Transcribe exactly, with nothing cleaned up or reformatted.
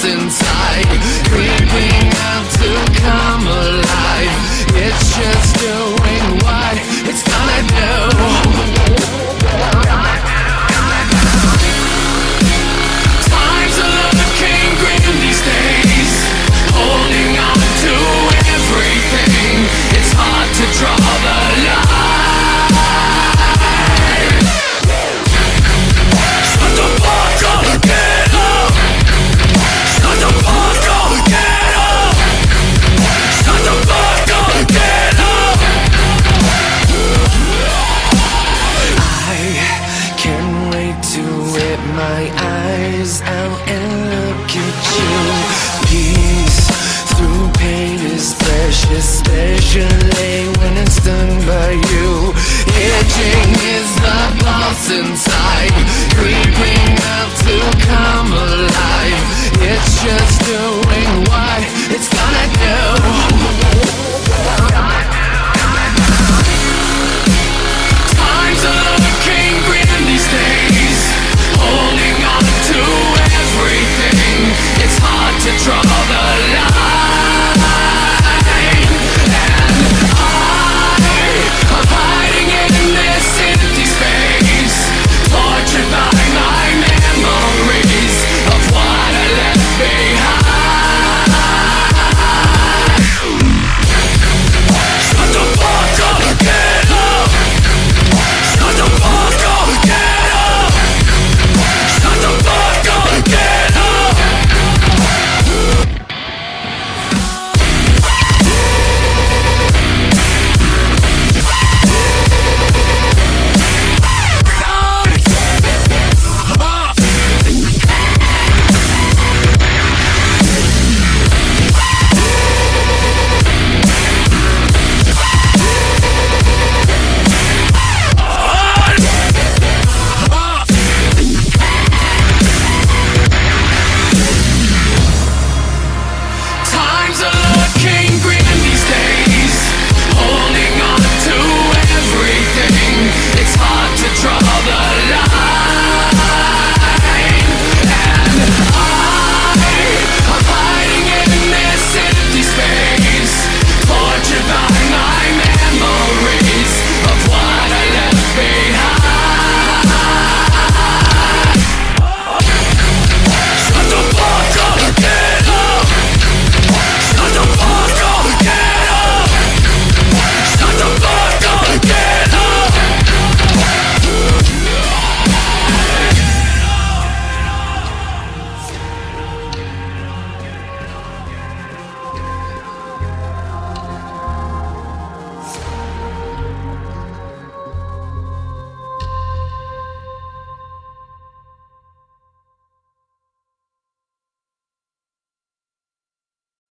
inside, creeping out to come alive. It's just doing what it's gonna do. Times are looking grim these days, holding on to everything. It's hard to draw the line. Shut the fuck up, get up. Shut the fuck up, get up. Shut the fuck up, get up. I can't wait to whip my eyes out and look at you. Peace through pain is precious, especially when it's done by you. Itching is the pulse inside, creeping out to come alive. It's just doing